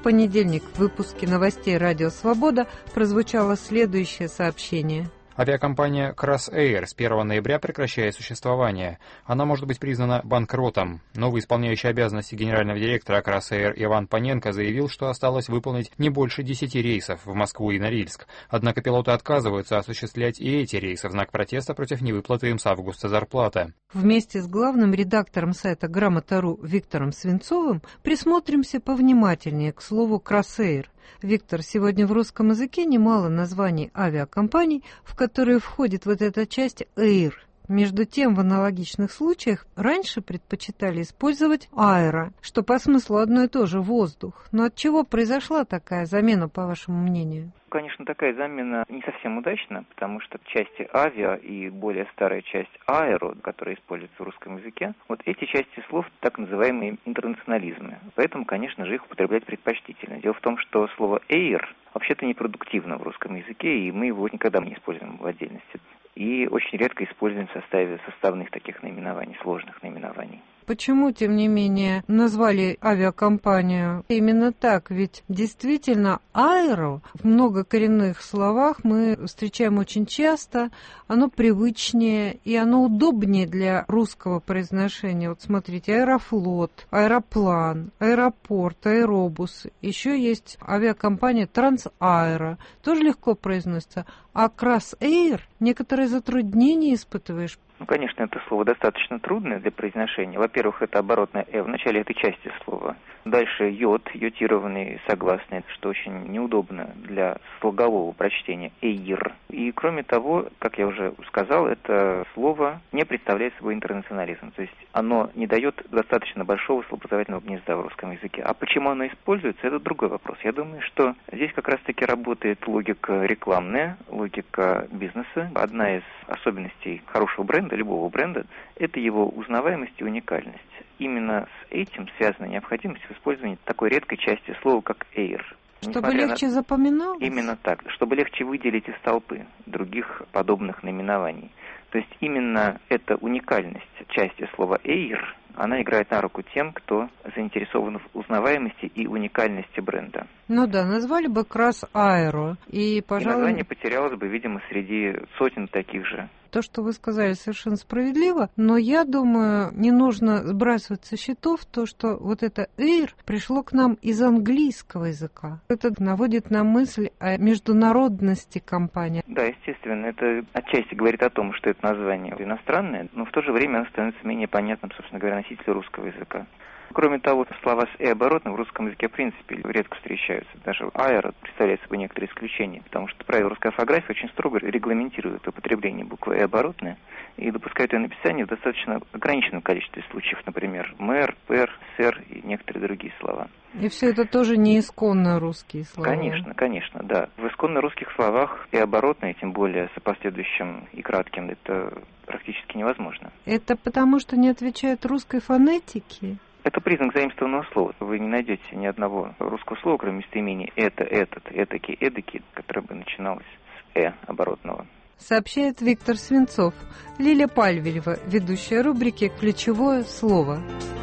понедельник в выпуске новостей «Радио Свобода» прозвучало следующее сообщение. Авиакомпания Crossair с 1 ноября прекращает существование. Она может быть признана банкротом. Новый исполняющий обязанности генерального директора Crossair Иван Паненко заявил, что осталось выполнить не больше 10 рейсов в Москву и Норильск. Однако пилоты отказываются осуществлять и эти рейсы в знак протеста против невыплаты им с августа зарплаты. Вместе с главным редактором сайта Грамота.ру Виктором Свинцовым присмотримся повнимательнее к слову Crossair. Виктор, сегодня в русском языке немало названий авиакомпаний, в которые входит вот эта часть Air. Между тем, в аналогичных случаях раньше предпочитали использовать аэро, что по смыслу одно и то же воздух. Но от чего произошла такая замена, по вашему мнению? Конечно, такая замена не совсем удачна, потому что части авиа и более старая часть аэро, которая используется в русском языке, вот эти части слов так называемые интернационализмы. Поэтому, конечно же, их употреблять предпочтительно. Дело в том, что слово air вообще-то непродуктивно в русском языке, и мы его никогда не используем в отдельности. И очень редко используем в составе составных таких наименований, сложных наименований. Почему, тем не менее, назвали авиакомпанию именно так? Ведь действительно аэро в многокоренных словах мы встречаем очень часто. Оно привычнее и оно удобнее для русского произношения. Вот смотрите, аэрофлот, аэроплан, аэропорт, аэробус. Еще есть авиакомпания Трансаэро. Тоже легко произносится. А Crossair некоторые затруднения испытываешь. Ну, конечно, это слово достаточно трудное для произношения. Во-первых, это оборотное «э» в начале этой части слова. Дальше йод, йотированный согласный, что очень неудобно для слогового прочтения «эйр». И, кроме того, как я уже сказал, это слово не представляет собой интернационализм. То есть оно не дает достаточно большого словообразовательного гнезда в русском языке. А почему оно используется, это другой вопрос. Я думаю, что здесь как раз-таки работает логика рекламная, логика бизнеса. Одна из особенностей хорошего бренда, любого бренда, это его узнаваемость и уникальность. Именно с этим связана необходимость в использовании такой редкой части слова, как air. Чтобы легче запоминалось? Именно так, чтобы легче выделить из толпы других подобных наименований. То есть именно эта уникальность части слова air, она играет на руку тем, кто заинтересован в узнаваемости и уникальности бренда. Ну да, назвали бы Crossair. И, пожалуй... И название потерялось бы, видимо, среди сотен таких же. То, что вы сказали, совершенно справедливо, но я думаю, не нужно сбрасывать со счетов то, что вот это air пришло к нам из английского языка. Это наводит на мысль о международности компании. Да, естественно, это отчасти говорит о том, что это название иностранное, но в то же время оно становится менее понятным, собственно говоря, носителю русского языка. Кроме того, слова с «э» оборотным в русском языке в принципе редко встречаются. Даже аэро представляет собой некоторые исключения, потому что правила русской орфографии очень строго регламентируют употребление буквы «э» оборотное и допускают ее написание в достаточно ограниченном количестве случаев, например, мэр, пэр, сэр и некоторые другие слова. И все это тоже не исконно русские слова. Конечно, да. В исконно русских словах «э» оборотное, тем более с последующим и кратким, это практически невозможно. Это потому, что не отвечает русской фонетике? Это признак заимствованного слова. Вы не найдете ни одного русского слова, кроме местоимения «это», «этот», «этакий», «эдакий», которое бы начиналось с «э» оборотного. Сообщает Виктор Свинцов. Лиля Пальвелева, ведущая рубрики «Ключевое слово».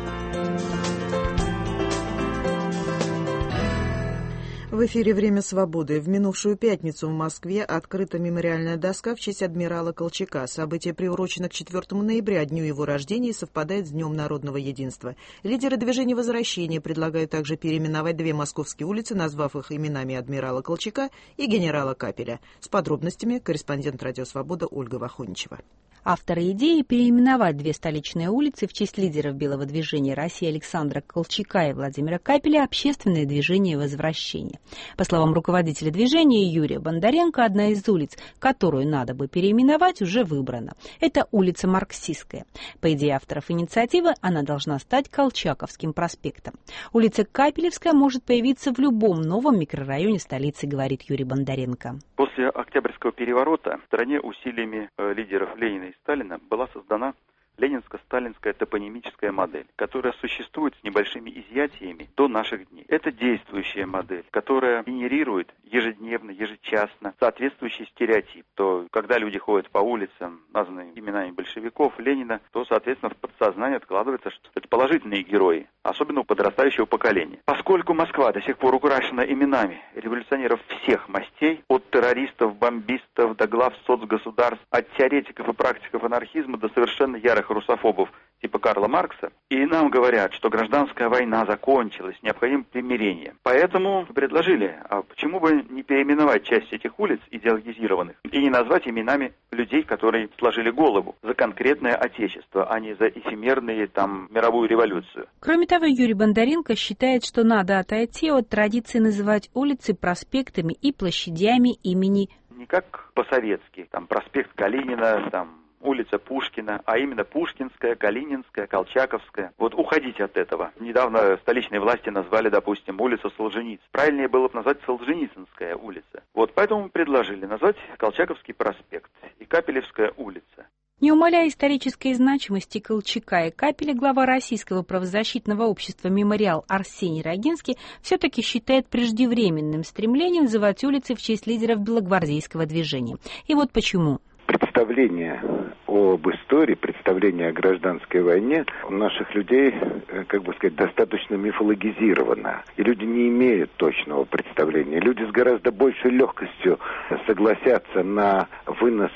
В эфире «Время свободы». В минувшую пятницу в Москве открыта мемориальная доска в честь адмирала Колчака. Событие приурочено к 4 ноября, дню его рождения, и совпадает с Днем народного единства. Лидеры движения «Возвращение» предлагают также переименовать 2 московские улицы, назвав их именами адмирала Колчака и генерала Капеля. С подробностями корреспондент «Радио Свобода» Ольга Вахоничева. Авторы идеи переименовать 2 столичные улицы в честь лидеров белого движения России Александра Колчака и Владимира Капеля общественное движение «Возвращение». По словам руководителя движения Юрия Бондаренко, одна из улиц, которую надо бы переименовать, уже выбрана. Это улица Марксистская. По идее авторов инициативы, она должна стать Колчаковским проспектом. Улица Капелевская может появиться в любом новом микрорайоне столицы, говорит Юрий Бондаренко. После Октябрьского переворота в стране усилиями лидеров Ленина и Сталина была создана ленинско-сталинская топонимическая модель, которая существует с небольшими изъятиями до наших дней. Это действующая модель, которая генерирует ежедневно, ежечасно соответствующий стереотип. То, когда люди ходят по улицам, названные именами большевиков, Ленина, то, соответственно, в подсознание откладывается, что это положительные герои, особенно у подрастающего поколения. Поскольку Москва до сих пор украшена именами революционеров всех мастей, от террористов, бомбистов до глав соцгосударств, от теоретиков и практиков анархизма до совершенно ярых русофобов типа Карла Маркса, и нам говорят, что гражданская война закончилась, необходимо примирение. Поэтому предложили, а почему бы не переименовать часть этих улиц идеологизированных и не назвать именами людей, которые сложили голову за конкретное отечество, а не за эфемерные мировую революцию. Кроме того, Юрий Бондаренко считает, что надо отойти от традиции называть улицы проспектами и площадями имени не как по-советски, проспект Калинина, улица Пушкина, а именно Пушкинская, Калининская, Колчаковская. Вот уходите от этого. Недавно столичные власти назвали, допустим, улицу Солженицына. Правильнее было бы назвать Солженицынская улица. Вот поэтому мы предложили назвать Колчаковский проспект и Капелевская улица. Не умаляя исторической значимости Колчака и Капеля, глава Российского правозащитного общества «Мемориал» Арсений Рогинский все-таки считает преждевременным стремлением называть улицы в честь лидеров белогвардейского движения. И вот почему. Представление об истории, представление о гражданской войне у наших людей, достаточно мифологизировано. И люди не имеют точного представления. Люди с гораздо большей легкостью согласятся на вынос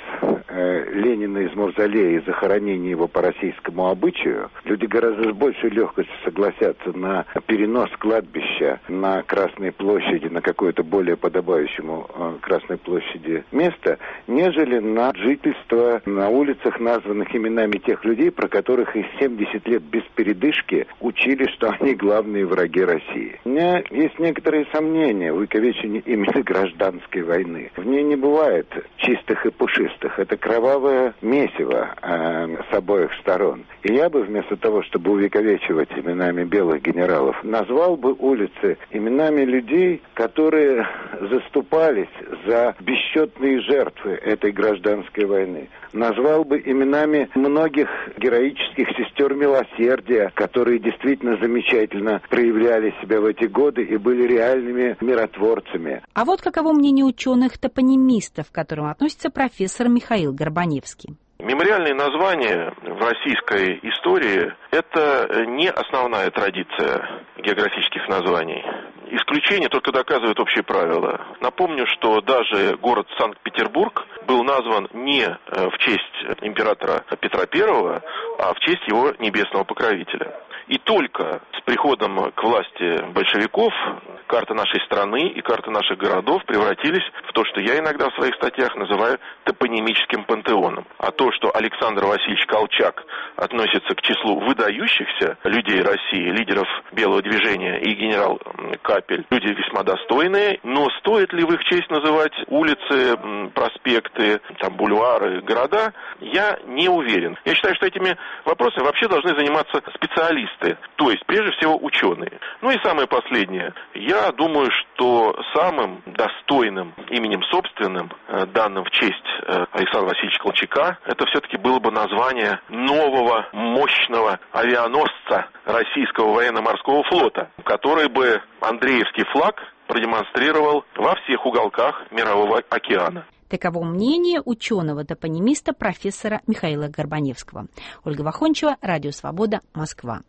Ленина из мавзолея и захоронение его по российскому обычаю. Люди гораздо с большей легкостью согласятся на перенос кладбища на Красной площади, на какое-то более подобающему Красной площади место, нежели на жительство на улицах, названных именами тех людей, про которых и 70 лет без передышки учили, что они главные враги России. У меня есть некоторые сомнения в увековечении именно гражданской войны. В ней не бывает чистых и пушистых. Это кровавое месиво с обоих сторон. И я бы вместо того, чтобы увековечивать именами белых генералов, назвал бы улицы именами людей, которые заступались за бесчетные жертвы этой гражданской войны. Назвал бы именами многих героических сестер милосердия, которые действительно замечательно проявляли себя в эти годы и были реальными миротворцами. А вот каково мнение ученых-топонимистов, к которым относится профессор Михаил Горбаневский. Мемориальные названия в российской истории – это не основная традиция географических названий. Исключение только доказывает общее правило. Напомню, что даже город Санкт-Петербург был назван не в честь императора Петра I, а в честь его небесного покровителя. И только с приходом к власти большевиков карта нашей страны и карта наших городов превратились в то, что я иногда в своих статьях называю топонимическим пантеоном. А то, что Александр Васильевич Колчак относится к числу выдающихся людей России, лидеров Белого движения, и генерал Капель, люди весьма достойные, но стоит ли в их честь называть улицы, проспекты, бульвары, города, я не уверен. Я считаю, что этими вопросами вообще должны заниматься специалисты, то есть, прежде всего, ученые. Ну и самое последнее. Я думаю, что самым достойным именем собственным, данным в честь Александра Васильевича Колчака, это все-таки было бы название нового мощного авианосца российского военно-морского флота, который бы Андреевский флаг продемонстрировал во всех уголках Мирового океана. Таково мнение ученого-топонимиста профессора Михаила Горбаневского. Ольга Вахончева, Радио Свобода, Москва.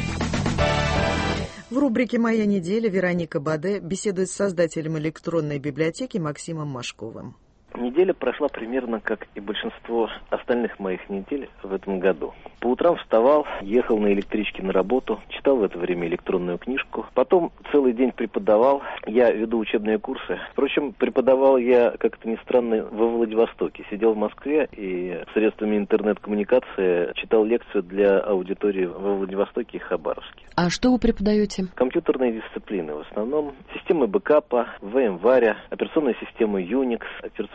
В рубрике «Моя неделя» Вероника Баде беседует с создателем электронной библиотеки Максимом Машковым. Неделя прошла примерно как и большинство остальных моих недель в этом году. По утрам вставал, ехал на электричке на работу, читал в это время электронную книжку. Потом целый день преподавал. Я веду учебные курсы. Впрочем, преподавал я, как это ни странно, во Владивостоке. Сидел в Москве и средствами интернет-коммуникации читал лекцию для аудитории во Владивостоке и Хабаровске. А что вы преподаете? Компьютерные дисциплины в основном. Системы бэкапа, VMware, операционная система Unix, операционная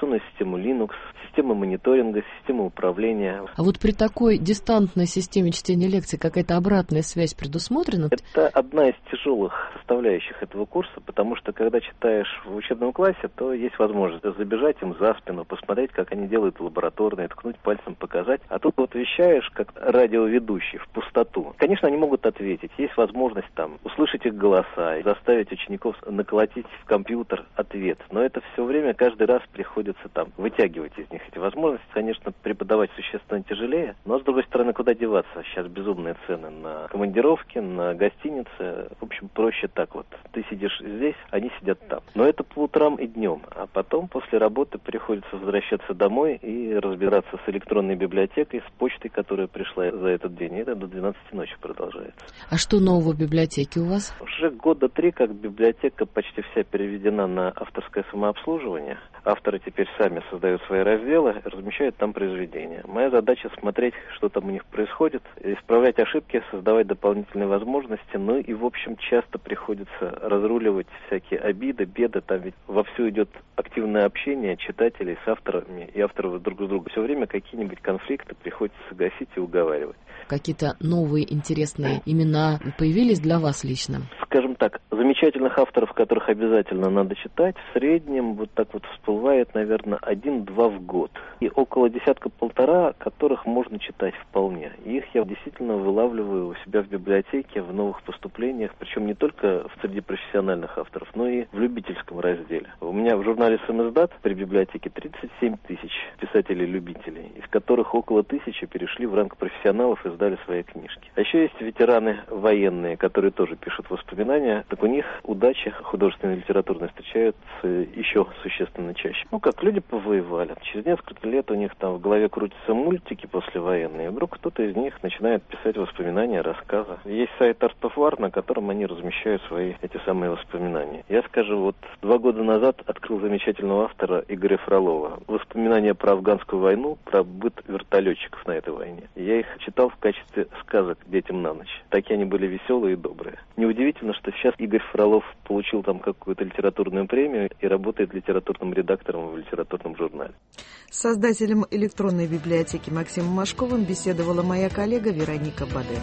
операционную систему Linux, систему мониторинга, систему управления. А вот при такой дистантной системе чтения лекций какая-то обратная связь предусмотрена? Это одна из тяжелых составляющих этого курса, потому что когда читаешь в учебном классе, то есть возможность забежать им за спину, посмотреть, как они делают лабораторные, ткнуть пальцем, показать. А тут вот вещаешь, как радиоведущий, в пустоту. Конечно, они могут ответить. Есть возможность там услышать их голоса и заставить учеников наколотить в компьютер ответ. Но это все время каждый раз приходится там вытягивать из них эти возможности. Конечно, преподавать существенно тяжелее, но с другой стороны, куда деваться? Сейчас безумные цены на командировки, на гостиницы. В общем, проще так вот. Ты сидишь здесь, они сидят там. Но это по утрам и днем. А потом, после работы, приходится возвращаться домой и разбираться с электронной библиотекой, с почтой, которая пришла за этот день. И это до 12 ночи продолжается. А что нового в библиотеке у вас? Уже года 3, как библиотека почти вся переведена на авторское самообслуживание. Авторы теперь сами создают свои разделы, размещают там произведения. Моя задача смотреть, что там у них происходит, исправлять ошибки, создавать дополнительные возможности. Ну и, в общем, часто приходится разруливать всякие обиды, беды. Там ведь вовсю идет активное общение читателей с авторами и авторов друг с другом. Все время какие-нибудь конфликты приходится гасить и уговаривать. Какие-то новые интересные имена появились для вас лично? Скажем так, замечательных авторов, которых обязательно надо читать, в среднем вот так вот всплывает, наверное, 1-2 в год. И около десятка-полтора, которых можно читать вполне. И их я действительно вылавливаю у себя в библиотеке, в новых поступлениях, причем не только среди профессиональных авторов, но и в любительском разделе. У меня в журнале «Самиздат» при библиотеке 37 тысяч писателей-любителей, из которых около 1000 перешли в ранг профессионалов и сдали свои книжки. А еще есть ветераны военные, которые тоже пишут воспоминания. Так у них удача художественной и литературной встречаются еще существенно чаще. Ну, как люди повоевали. Через несколько лет у них там в голове крутятся мультики послевоенные, и вдруг кто-то из них начинает писать воспоминания, рассказы. Есть сайт Art of War, на котором они размещают свои эти самые воспоминания. Я скажу, вот 2 года назад открыл замечательного автора Игоря Фролова. Воспоминания про афганскую войну, про быт вертолетчиков на этой войне. Я их читал в качестве сказок детям на ночь. Такие они были веселые и добрые. Неудивительно, что сейчас Игорь Фролов получил там какую-то литературную премию и работает литературным редактором в литературном журнале. С создателем электронной библиотеки Максимом Машковым беседовала моя коллега Вероника Баде.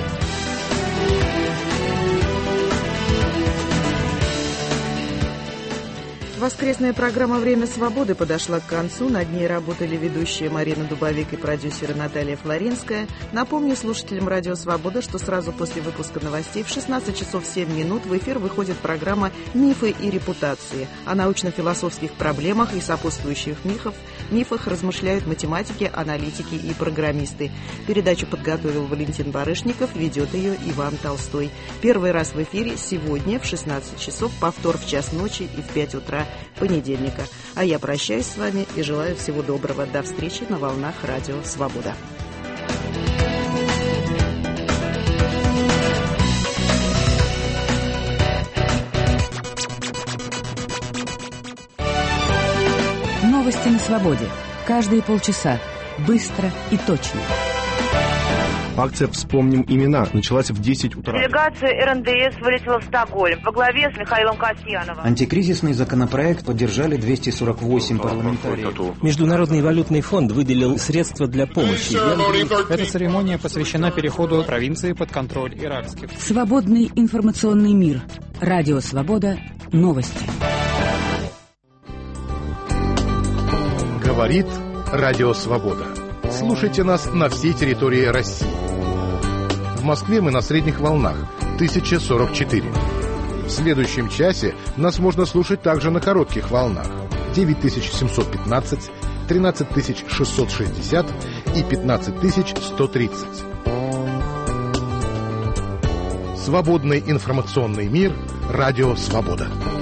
Воскресная программа «Время свободы» подошла к концу. Над ней работали ведущие Марина Дубовик и продюсер Наталья Флоринская. Напомню слушателям «Радио Свобода», что сразу после выпуска новостей в 16 часов 7 минут в эфир выходит программа «Мифы и репутации». О научно-философских проблемах и сопутствующих мифах размышляют математики, аналитики и программисты. Передачу подготовил Валентин Барышников, ведет ее Иван Толстой. Первый раз в эфире сегодня в 16 часов, повтор в час ночи и в 5 утра понедельника. А я прощаюсь с вами и желаю всего доброго. До встречи на волнах Радио Свобода. Новости на свободе. Каждые полчаса. Быстро и точно. Акция «Вспомним имена» началась в 10 утра. Делегация РНДС вылетела в Стокгольм во главе с Михаилом Касьяновым. Антикризисный законопроект поддержали 248 парламентариев. Международный валютный фонд выделил средства для помощи Венгрии. Эта церемония посвящена переходу провинции под контроль иракских. Свободный информационный мир. Радио Свобода. Новости. Говорит Радио Свобода. Слушайте нас на всей территории России. В Москве мы на средних волнах 1044. В следующем часе нас можно слушать также на коротких волнах 9715, 13660 и 15130. Свободный информационный мир. Радио Свобода.